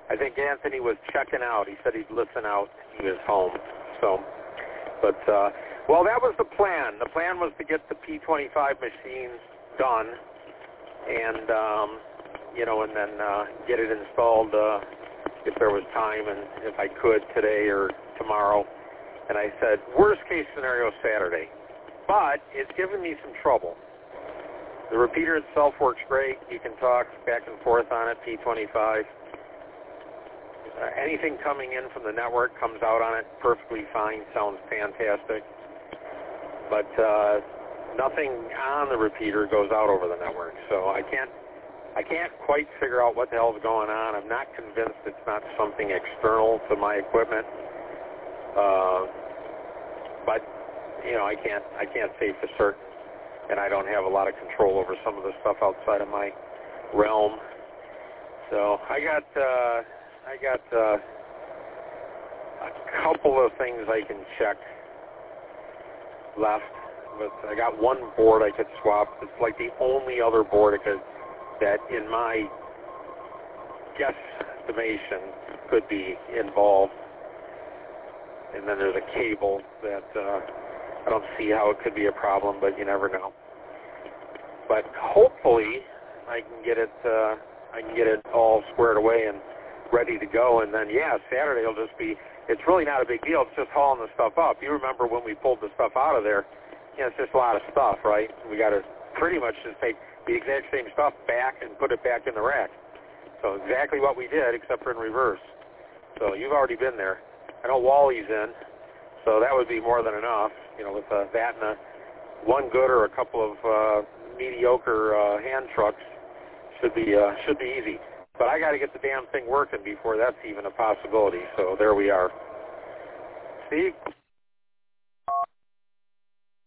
I think Anthony was checking out. He said he'd listen out. He was home. So, but, well, that was the plan. The plan was to get the P25 machines done and, you know, and then get it installed if there was time and if I could today or tomorrow. And I said, worst case scenario, Saturday. But it's given me some trouble. The repeater itself works great. You can talk back and forth on it, P25. Anything coming in from the network comes out on it perfectly fine, sounds fantastic. But nothing on the repeater goes out over the network. So I can't quite figure out what the hell's going on. I'm not convinced it's not something external to my equipment. But you know, I can't say for certain, and I don't have a lot of control over some of the stuff outside of my realm. So I got a couple of things I can check left, but I got one board I could swap. It's like the only other board that in my guesstimation could be involved. And then there's a cable that I don't see how it could be a problem, but you never know. But hopefully I can get it all squared away and ready to go. And then, yeah, Saturday will just be, it's really not a big deal. It's just hauling the stuff up. You remember when we pulled the stuff out of there, you know, it's just a lot of stuff, right? We got to pretty much just take the exact same stuff back and put it back in the rack. So exactly what we did, except for in reverse. So you've already been there. I know Wally's in, so that would be more than enough, you know, with that and one good or a couple of mediocre hand trucks should be easy. But I got to get the damn thing working before that's even a possibility. So there we are. Steve?